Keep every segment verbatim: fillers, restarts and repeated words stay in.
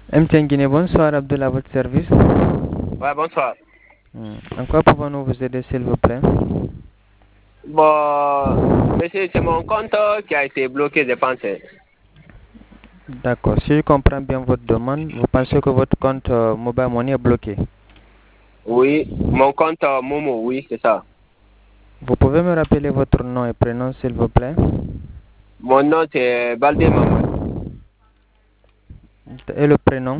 M T N Guinée, bonsoir Abdullah, à votre service. Ouais, bonsoir. Hmm. En quoi pouvons-nous vous aider, s'il vous plaît? Bon, monsieur, c'est mon compte qui a été bloqué, je pense. D'accord. Si je comprends bien votre demande, vous pensez que votre compte euh, Mobile Money est bloqué? Oui, mon compte euh, Momo, oui, c'est ça. Vous pouvez me rappeler votre nom et prénom, s'il vous plaît? Mon nom, c'est Baldé Mamadou. Et le prénom?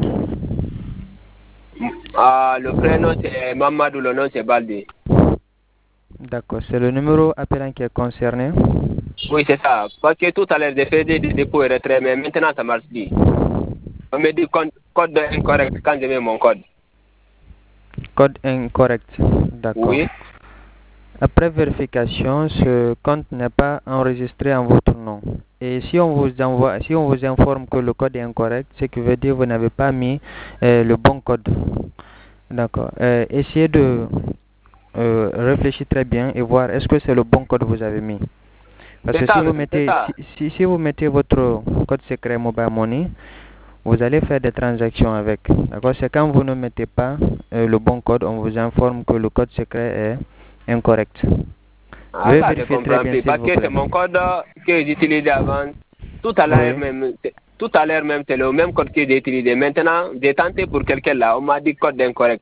Ah, le prénom, c'est Mamadou, le nom, c'est Baldé. D'accord. C'est le numéro appelant qui est concerné? Oui, c'est ça. Parce que tout à l'heure, j'ai fait des des dépôts et retraits, mais maintenant, ça marche plus. On me dit code, code incorrect quand je mets mon code. Code incorrect. D'accord. Oui. Après vérification, ce compte n'est pas enregistré en votre nom. Et si on vous envoie, si on vous informe que le code est incorrect, ce qui veut dire que vous n'avez pas mis euh, le bon code. D'accord. Euh, essayez de euh, réfléchir très bien et voir est-ce que c'est le bon code que vous avez mis. Parce C'est que si ça, vous même, c'est mettez, ça. si, si, si vous mettez votre code secret Mobile Money, vous allez faire des transactions avec. D'accord. C'est quand vous ne mettez pas euh, le bon code, on vous informe que le code secret est incorrect. Ah, Veuillez ça, je vérifier très comprends bien, plus. s'il Parce vous que plaît. c'est mon code que j'utilisais avant. Tout à l'heure Oui. même, c'est- tout à l'heure même, c'est le même code que j'ai utilisé. Maintenant, j'ai tenté pour quelqu'un là, on m'a dit code incorrect.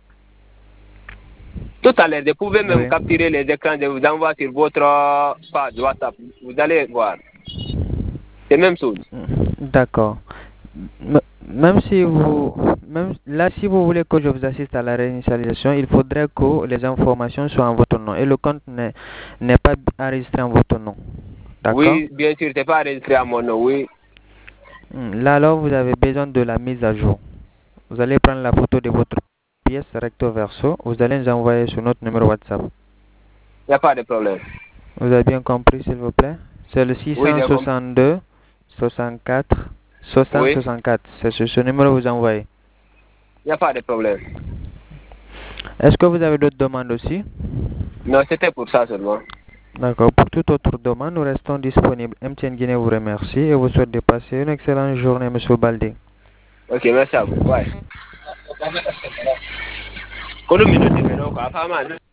Tout à l'heure, je pouvais même Oui. capturer les écrans, je vous envoie sur votre page WhatsApp. Vous allez voir. C'est la même chose. D'accord. M- Même si vous, même là, si vous voulez que je vous assiste à la réinitialisation, il faudrait que les informations soient en votre nom et le compte n'est n'est pas enregistré en votre nom. D'accord? Oui, bien sûr, c'est pas enregistré à mon nom, oui. Hmm, Là, alors, vous avez besoin de la mise à jour. Vous allez prendre la photo de votre pièce recto verso. Vous allez nous envoyer sur notre numéro WhatsApp. Il n'y a pas de problème. Vous avez bien compris, s'il vous plaît? C'est le Oui, j'ai compris. six cent soixante-deux, soixante-quatre, soixante, Oui, soixante-quatre. C'est sur ce numéro que vous envoyez. il n'y a pas de problème. Est-ce que vous avez d'autres demandes aussi? Non, c'était pour ça seulement. D'accord. Pour toute autre demande, nous restons disponibles. M T N Guinée vous remercie et vous souhaite de passer une excellente journée, Monsieur Baldé. Ok, merci à vous. Ouais. Combien de minutes, mais non, quoi, pas mal.